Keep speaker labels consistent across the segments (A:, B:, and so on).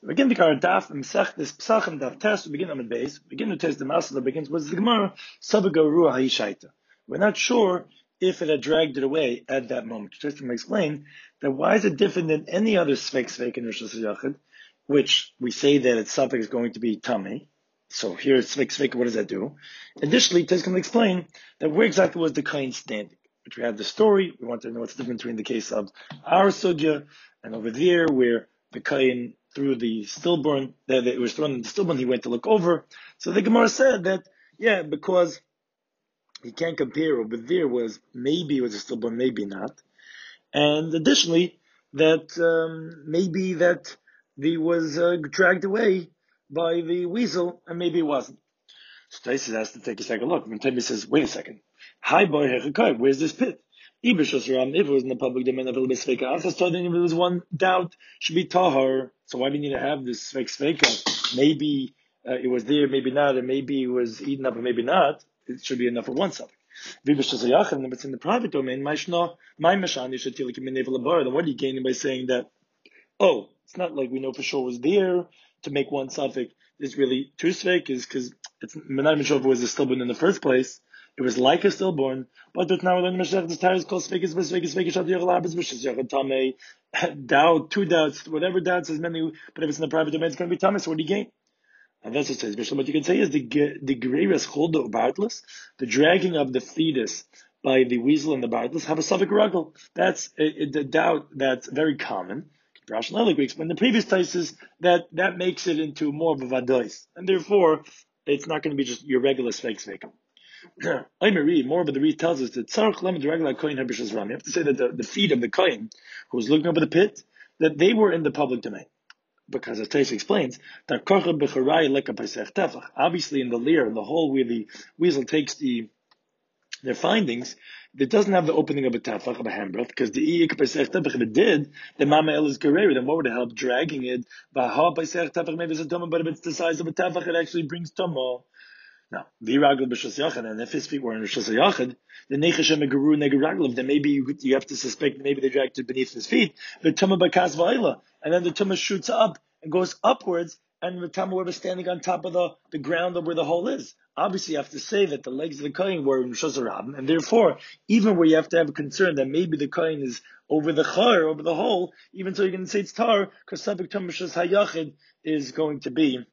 A: We begin the Daf Mesech this Pesachim Daf Test. We begin on the base. We begin to test the Masala that begins with the Gemara Sabaga Ruah Hayishaita. We're not sure if it had dragged it away at that moment. Just to explain that why is it different than any other Sveik in Rosh Hashanah, which we say that its suffix is going to be Tamei. So here it's Sveik. What does that do? Additionally, Tez can explain that where exactly was the Kain standing. Which we have the story. We want to know what's the difference between the case of our Sugya and over there where the Kain through the stillborn, that it was thrown in the stillborn, he went to look over. So the Gemara said that, because he can't compare, over there was, maybe it was a stillborn, maybe not. And additionally, that maybe that he was dragged away by the weasel, and maybe it wasn't. So Taisus has to take a second look. When Taisus says, wait a second, hi boy, where's this pit? If it was in the public domain of Ilbis then if there was one doubt, should be Tahar. So why do you need to have this Sveika? Maybe it was there, maybe not, and maybe it was eaten up, or maybe not. It should be enough for one subject. If it's in the private domain, then what are you gaining by saying that, it's not like we know for sure it was there to make one suffix? It's really two Sveik, is because it's not even sure if it was a stillborn in the first place. It was like a stillborn, but that now when Mashiach the tire is called Sveikis, doubt, two doubts, whatever doubts as many, but if it's in the private domain, it's going to be Tamei. So what do you gain? And that's what it says. What you can say is the Greiras Choldo Bartlis, the dragging of the fetus by the weasel and the Bartlis, have a Suffolk Ruggle. That's the doubt that's very common. Rationally, we explained in the previous Taisus that makes it into more of a Vadois, and therefore it's not going to be just your regular Sveik. More of the read tells us that you have to say that the feet of the kohen who was looking over the pit, that they were in the public domain. Because as Taisus explains, that obviously in the lair, in the hole where the weasel takes their findings, it doesn't have the opening of a tefach, of a handbreadth, because the if it did, the mama el is gereri, then what would it help dragging it? Maybe it's a tumah, but if it's the size of a tefach, it actually brings tumah. Now, the ragel b'shas yachid, and if his feet were in shas yachid, the nechashem geru negeraglev, then maybe you have to suspect that maybe they dragged it beneath his feet. The tumah b'kas va'ila, and then the tumah shoots up and goes upwards, and the tumah was standing on top of the ground of where the hole is. Obviously, you have to say that the legs of the kohen were in shas rabim, and therefore, even where you have to have a concern that maybe the kohen is over the char, over the hole, even so you can say it's tar, because subject tumah shas hayachid is going to be.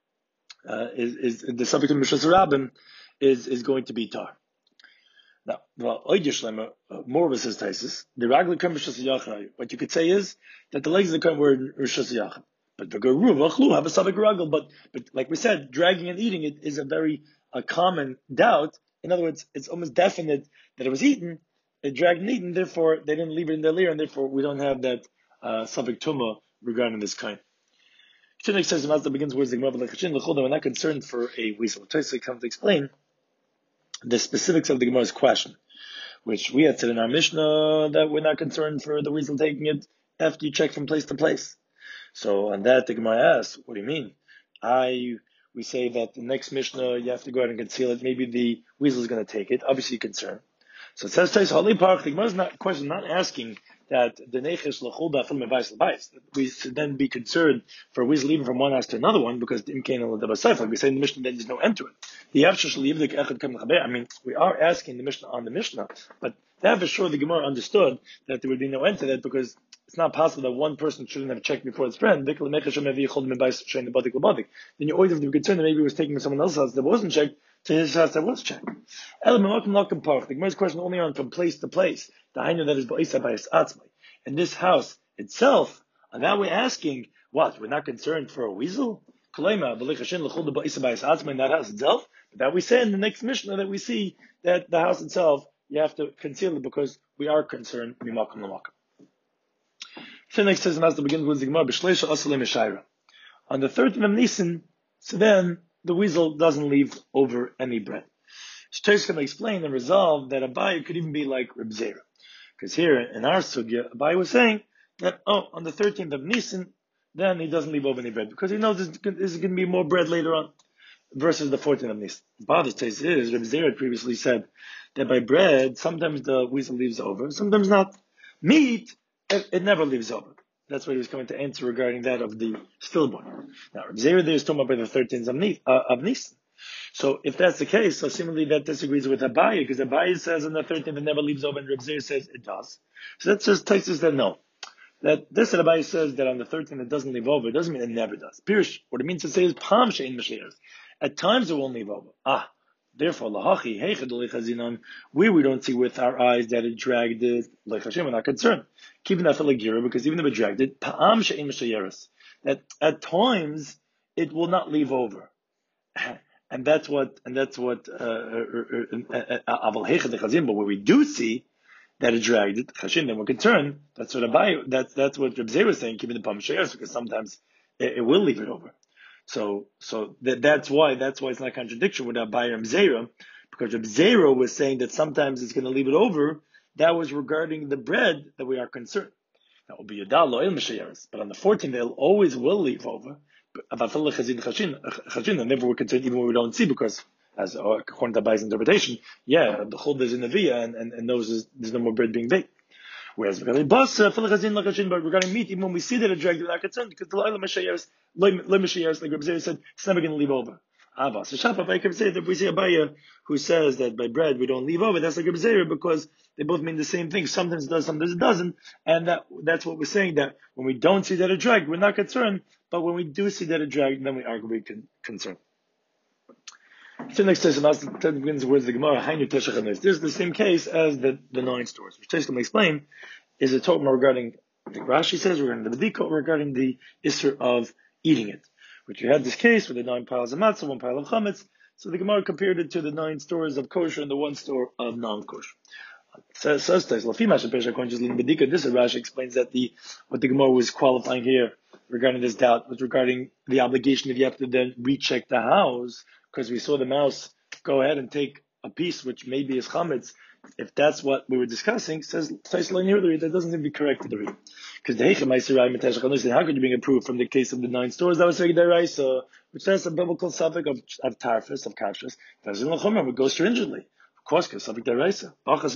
A: Is the subject of Mishras Rabbim is going to be tar. Now, more of us says Taisus. The Ragli Kam Mishras Yachid. What you could say is that the legs of the Kam were in Mishras Yachid, but the Garu Vachlu have a subject Ragli. But like we said, dragging and eating it is a very common doubt. In other words, it's almost definite that it was eaten, it dragged and eaten. Therefore, they didn't leave it in their lair, and therefore we don't have that subject Tumah regarding this kind. Shinik says the Mazda begins words we're not concerned for a weasel. Tosafos comes to explain the specifics of the Gemara's question, which we had said in our Mishnah that we're not concerned for the weasel taking it after you check from place to place. So on that the Gemara asks, what do you mean? We say that the next Mishnah you have to go out and conceal it. Maybe the weasel is going to take it. Obviously you're concerned. So it says Tosafos Park. The Gemara's not asking that the neches l'chulda film advice l'bayis, that we should then be concerned for a weasel even from one house to another one, because in Kain al-Dabasayf, like we say in the Mishnah, then there's no end to it. We are asking the Mishnah on the Mishnah, but that for sure the Gemara understood that there would be no end to that, because it's not possible that one person shouldn't have checked before his friend. Then you always have to be concerned that maybe he was taking someone else's house that wasn't checked to his house that was checked. The Gemara's question only on from place to place. The hainu that is ba'isa by his atzmai. And this house itself, and now we're asking, what? We're not concerned for a weasel? In that house itself? But that we say in the next Mishnah that we see that the house itself, you have to conceal it because we are concerned. So next says the Master begins with the Gemara, on the 13th of Nisan, so then the weasel doesn't leave over any bread. Tosafos can explain and resolve that Abaye could even be like Reb Zera. Because here in our sugya, Abaye was saying that, on the 13th of Nisan, then he doesn't leave over any bread, because he knows there's going to be more bread later on, versus the 14th of Nisan. But the case is, Reb Zera previously said that by bread, sometimes the weasel leaves over, sometimes not. Meat, it never leaves over. That's what he was going to answer regarding that of the stillborn. Now, Reb Zera there is talking about by the 13th of Nisan. So if that's the case, so similarly that disagrees with Abaye, because Abaye says on the 13th it never leaves over, and Reb Zera says it does. So that just takes us that no. That this Abaye says that on the 13th it doesn't leave over, it doesn't mean it never does. Pirish, what it means to say is Pam Shein Mashliach. At times it won't leave over. Therefore, lahachi heichad lechazinon, where we don't see with our eyes that it dragged it, lechashem, we're not concerned. Keeping that for lagira, because even if it dragged it, pa'am she'in mishayeres, that at times it will not leave over, and that's what aval heichad lechazin. But where we do see that it dragged it, chashin, then we're concerned. That's what that's what Reb Zera was saying, keeping the pa'am she'yeres, because sometimes it will leave it over. So that's why it's not a contradiction with Abaye and Zera, because Reb Zera was saying that sometimes it's going to leave it over. That was regarding the bread that we are concerned. That will be Yadal Lo'il Mishayeres. But on the 14th, they'll always will leave over. And never we're concerned even when we don't see, because as according to Abaye's interpretation, the chuld is in the via and knows there's no more bread being baked. Whereas regarding meat, even when we see that it dragged, we're not concerned, because the Lo'il Mishayeres, like Reb Zera said, it's never going to leave over. So Shapa could say that we see Abaye who says that by bread we don't leave over, that's like Reb Zera, because they both mean the same thing. Sometimes it does, sometimes it doesn't. And that's what we're saying, that when we don't see that it dragged, we're not concerned. But when we do see that it dragged, then we are going to be concerned. So next to begins the words of the Gemara, this is the same case as the 9 stores, which Tais can explain, is a talk regarding, I think Rashi says, regarding the Bediko, regarding the Isser of eating it. Which you had this case with the 9 piles of matzah, 1 pile of chametz. So the Gemara compared it to the 9 stores of kosher and the 1 store of non-kosher. Says Lafimash and Pesach Kohen Jizlin Bedika. This Rashi explains that what the Gemara was qualifying here regarding this doubt was regarding the obligation if you have to then recheck the house, because we saw the mouse go ahead and take a piece which maybe is chametz. If that's what we were discussing, says that doesn't seem to be correct to the read. Because the Heicham Ma'aserai Meteshach Hanusin, how could you bring a proof from the case of the 9 stores? That was Deraisa, which says a biblical suffix of tarfus, of kashrus. That would go stringently. Of course, because suffix Deraisa.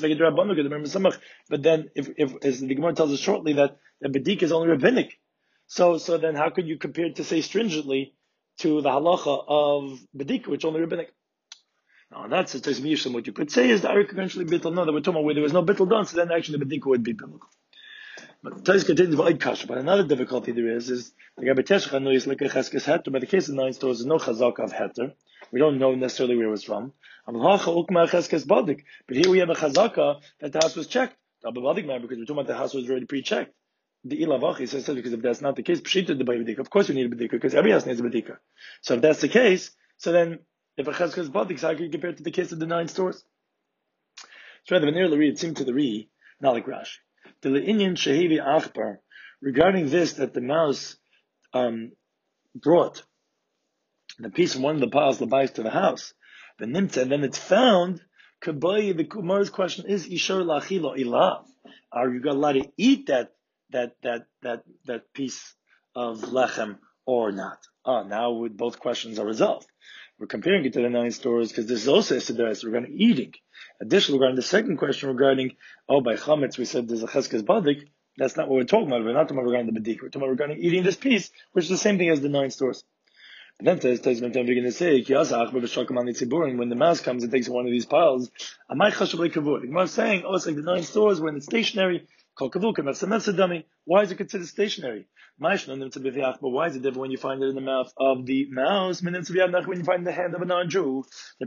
A: But then, if as the Gemara tells us shortly that the Bedik is only rabbinic, so then how could you compare it to say stringently to the halacha of Bedik, which is only rabbinic? Now, that's what you could say is the Arik eventually bittul. No, that we're talking about where there was no bittul done, so then actually the Bedika would be biblical. But Tais continues with kasha. But another difficulty there is the Gabi Teshach is like a cheskes heter. By the case of 9 stores, there's no chazaka of heter. We don't know necessarily where it was from. But here we have a chazaka that the house was checked. Because we're talking about the house was already pre-checked. The Ilavachi says because if that's not the case, pshita the bedika. Of course we need a bedika, because every house needs a bedika. So if that's the case, so then if a cheskes badik, how can you compare it to the case of the 9 stores? So rather, nearly read it seemed to the re, not like Rashi. The Le'inyan Shehevi Achbar, regarding this, that the mouse brought the piece from one of the piles of the to the house, the nimtza, and then it's found. Kabai, the Kumar's question is Ishar Lachilo Ilav. Are you allowed to eat that piece of lechem or not? Now both questions are resolved. We're comparing it to the 9 stores because this is also a sedais regarding eating. Additionally, regarding the second question regarding, by chametz, we said there's a cheskes badik. That's not what we're talking about. We're not talking about regarding the badik. We're talking about regarding eating this piece, which is the same thing as the 9 stores. And then Tezman begin to say, when the mouse comes and takes one of these piles, the Gemara is saying, it's like the 9 stores when it's stationary. Why is it considered stationary? But why is it different when you find it in the mouth of the mouse? When you find it in the hand of a non-Jew? The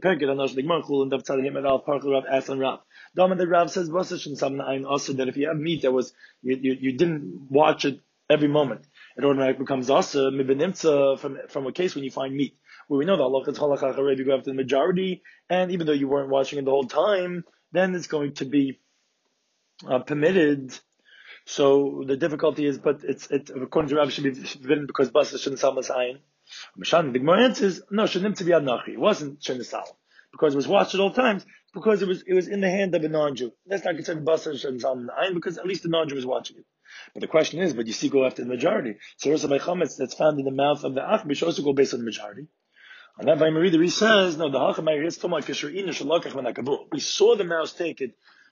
A: Rav says also that if you have meat that was you didn't watch it every moment, it automatically becomes also from a case when you find meat. Where we know that Allah is halakha already go after the majority, and even though you weren't watching it the whole time, then it's going to be permitted. So the difficulty is, but it's according to Rav should be forbidden because basa shouldn't sell masayin. The Gemara answers no, shouldn't be nachi. It wasn't shouldn't sell because it was watched at all times because it was in the hand of a non-Jew. That's not considered basa shouldn't sell masayin because at least the non-Jew was watching it. But the question is, but you see, go after the majority. So also by chametz that's found in the mouth of the achbi should also go based on the majority. And that Vaimari the Re says no, the hachamay is too much. We saw the mouse take it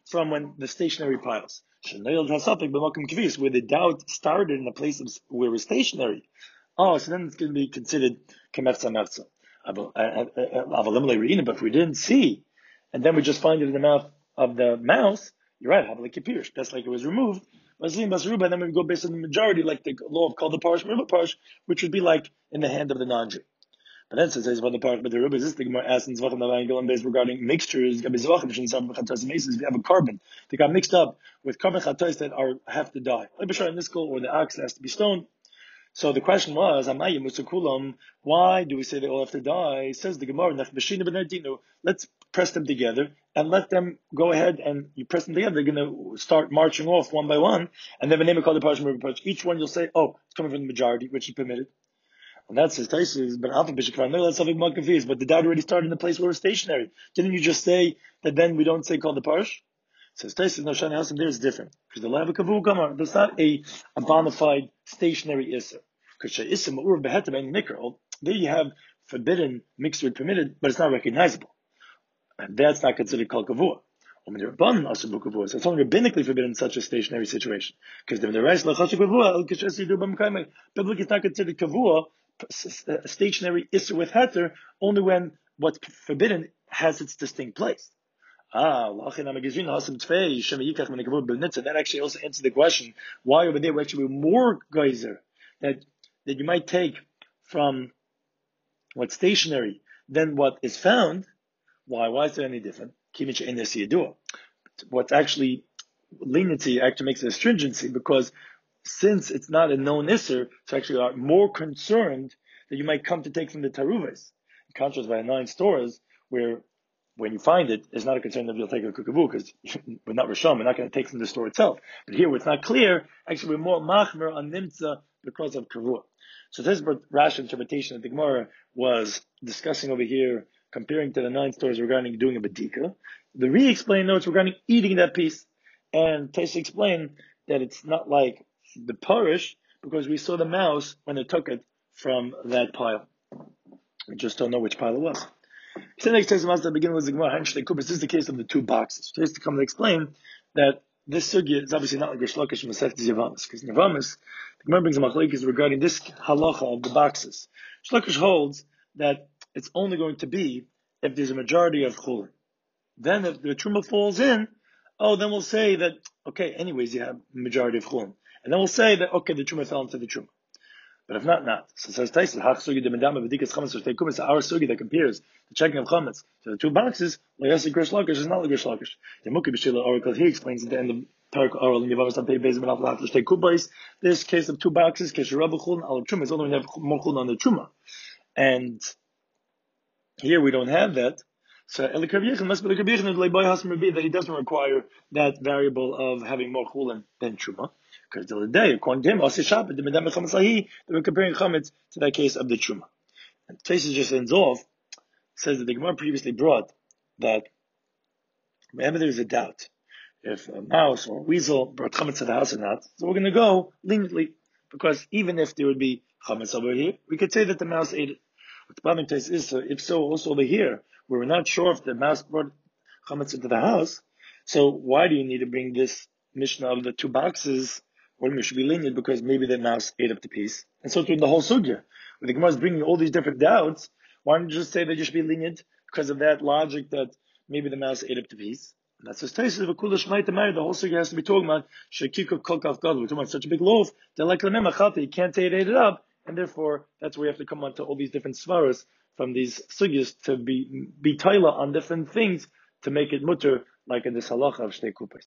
A: from when the stationary piles. Where the doubt started in a place where it was stationary. Oh, so then it's going to be considered kemefza mefza. But if we didn't see, and then we just find it in the mouth of the mouse, you're right, that's like it was removed. And then we go based on the majority, like the law of called the parish, which would be like in the hand of the non-Jew. But then it says about the part, but the Rebbe is the Gemara asks in Zvachim Navayin based regarding mixtures. If you have a carbon that got mixed up with carbon chatos that have to die, like Bashar Niskel or the ox has to be stoned. So the question was, why do we say they all have to die? It says the Gemara, let's press them together and let them go ahead, and you press them together, they're going to start marching off one by one, and then the name of called the Parashim, each one you'll say, oh, it's coming from the majority, which is permitted. And that says Taisus, but Alpha Bishop, I know that's something more confused, but the doubt already started in the place where we're stationary. Didn't you just say that then we don't say called the Parish? Says Taisus, no, Shani Hasim, there is different. Because the Lava Kavu Kamar, there's not a bona fide stationary Isser. Because Isser Ma'ur Behetem and Nikr, there you have forbidden mixed with permitted, but it's not recognizable. And that's not considered Kal Kavua. So it's only rabbinically forbidden in such a stationary situation. Because the rest, biblically it's not considered kavua, a stationary isser with heter, only when what's forbidden has its distinct place. That actually also answers the question why over there we're actually more geyser that you might take from what's stationary than what is found. Why is there any different? What's actually leniency actually makes it a stringency, because since it's not a known isser, it's actually are more concerned that you might come to take from the taruves. In contrast, by 9 stores, where when you find it, it's not a concern that you'll take a kukavu, because we're not rishon, we're not going to take from the store itself. But here, where it's not clear, actually we're more machmer on nimtza because of kavua. So this is what Rashi interpretation that the Gemara was discussing over here, comparing to the 9 stores regarding doing a bedika. The re-explain notes regarding eating that piece. And Taisa explained that it's not like the parish, because we saw the mouse when they took it from that pile. We just don't know which pile it was. He said next Taisa the beginning was the Gemara, this is the case of the 2 boxes. Taisa to come to explain that this sugya is obviously not like Rish Lakish and Masechtas Yavamis, because in Yavamis, the Gemara brings a machlokes regarding this halacha of the boxes. Rish Lakish holds that it's only going to be if there's a majority of chulin. Then if the truma falls in, then we'll say that, okay, anyways, you have a majority of chulin. And then we'll say that, okay, the truma fell into the truma. But if not. So it says Taisa, hach sugi de medama v'dikas chametz v'shtei our sugi that compares the checking of chametz to the 2 boxes, l'yasi grish lakish is not l'grish lakish. The muki b'shila oracle, he explains at the end of Parak Oral in Yavamas on pei bezim and alflat l'shtei kubais, this case of 2 boxes, kesherabah chulin al truma, is only when you have more chulin on the truma. And here we don't have that. So Elikaviyachin must be that he doesn't require that variable of having more chulin than truma. Because the other day, according to him, they were comparing chametz to that case of the truma. And Taisa just ends off, says that the Gemara previously brought that whenever there's a doubt if a mouse or a weasel brought chametz to the house or not, so we're going to go leniently, because even if there would be chametz over here, we could say that the mouse ate it. What the bottom case is, so if so, also over here, where we're not sure if the mouse brought chametz into the house, so why do you need to bring this Mishnah of the 2 boxes? Or we should be lenient because maybe the mouse ate up the piece. And so through the whole sugya, when the Gemara is bringing all these different doubts, why don't you just say that you should be lenient because of that logic that maybe the mouse ate up the piece? And that's just Taisa of a kula shmaita mari. The whole sugya has to be talking about shekika kolkaf gadol. We're talking about such a big loaf that like lemem achalta, you can't say it ate it up, and therefore that's where you have to come on to all these different svaras from these sugyas to be taila on different things to make it mutter, like in this halacha of shtei kupas.